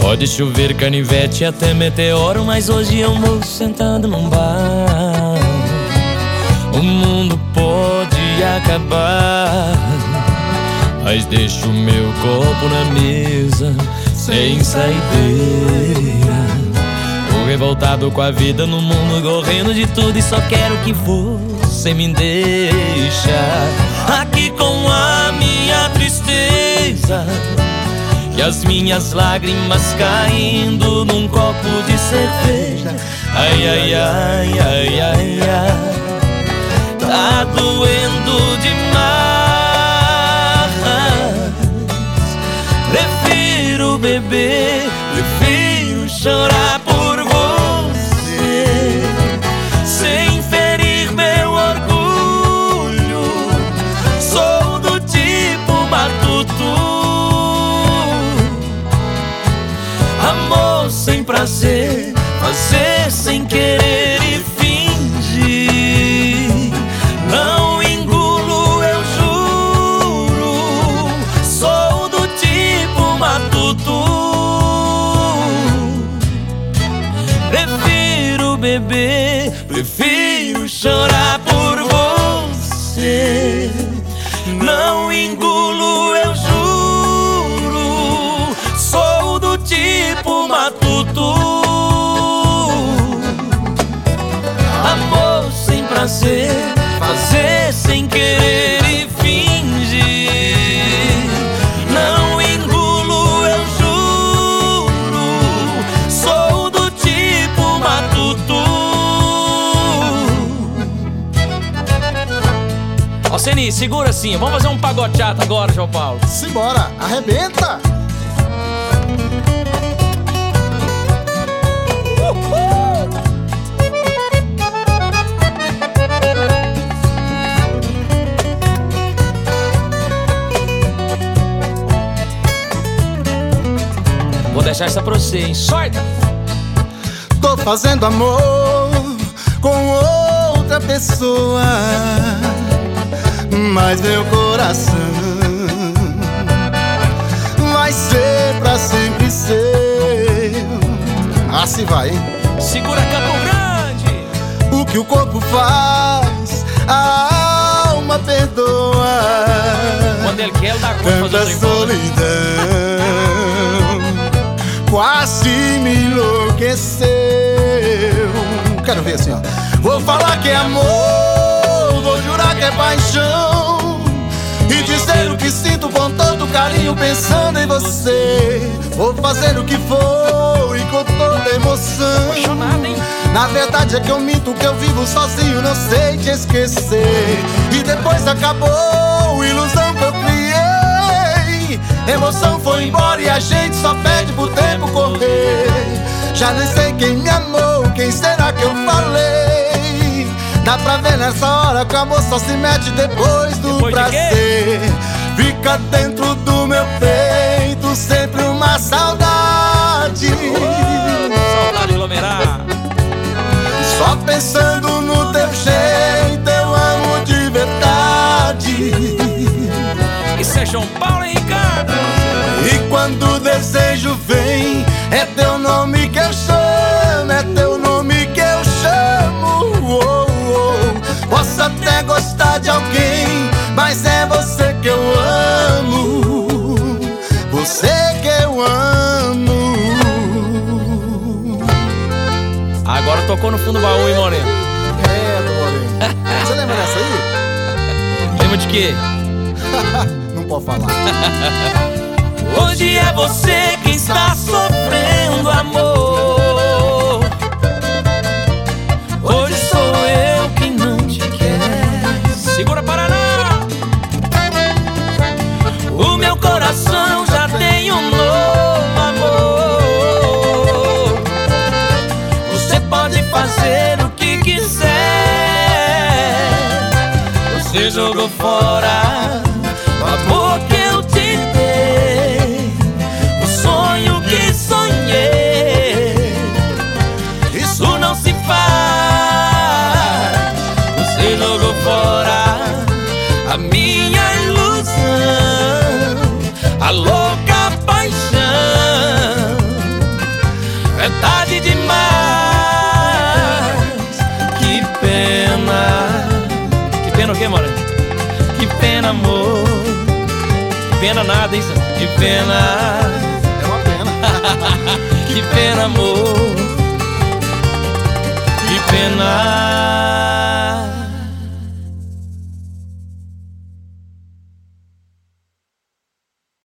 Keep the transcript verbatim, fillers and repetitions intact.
Pode chover canivete até meteoro, mas hoje eu vou sentado num bar. O mundo pode acabar, mas deixo meu copo na mesa sem saideira. Tô revoltado com a vida no mundo, correndo de tudo, e só quero que você me deixa aqui com a minha tristeza e as minhas lágrimas caindo num copo de cerveja. Ai, ai, ai, ai, ai, ai, tá doendo demais. Prefiro beber, prefiro chorar por você, sem ferir meu orgulho. Sou do tipo matuto, amor sem prazer, fazer sem querer e fingir. Não engulo, eu juro, sou do tipo matuto. Prefiro beber, prefiro chorar por você. Não engulo, eu juro, sou do tipo matuto. Amor sem prazer, fazer sem querer e fingir. Não engulo, eu juro, sou do tipo matuto. Ó, Ceni, segura assim, vamos fazer um pagoteado agora, João Paulo. Simbora, arrebenta! Vou deixar essa pra você, hein? Sorta! Tô fazendo amor com outra pessoa, mas meu coração vai ser pra sempre seu. Assim vai, hein? Segura Campo Grande! O que o corpo faz, a alma perdoa. Quando ele quer, ele dá conta de Tanta fazer o trem. solidão quase me enlouqueceu. Quero ver assim, ó. Vou falar que é amor, vou jurar que é paixão, e dizer o que sinto com todo carinho pensando em você. Vou fazer o que for e com toda emoção. Apaixonado, hein? Na verdade é que eu minto, que eu vivo sozinho, não sei te esquecer. E depois acabou, ilusão que eu criei. Emoção foi embora e a gente só pede pro tempo correr. Já nem sei quem me amou, quem será que eu falei. Dá pra ver nessa hora que o amor só se mete depois do Depois de prazer. Fica dentro do meu peito sempre uma saudade. Saudade aglomerar. Só pensando no teu jeito eu amo de verdade. Isso é João Paulo e Ricardo. E quando o desejo vem, é teu nome que eu chamo, é teu nome que eu chamo. Oh, oh. Posso até gostar de alguém, mas é você que eu amo, você que eu amo. Agora tocou no fundo do baú, hein, Moreno? É, Moreno. Você lembra dessa aí? Lembra de quê? Não pode falar. Hoje é você quem está sofrendo, amor. Hoje sou eu quem não te quer. Segura, Paraná! O meu coração já tem um novo amor. Você pode fazer o que quiser. Você jogou fora o amor que eu te dei, o sonho que sonhei. Isso não se faz. Você jogou fora a minha ilusão, a louca paixão. quê, Morango? Que pena, amor. Que pena nada, hein? Que pena. É uma pena. Que pena, amor. Que pena.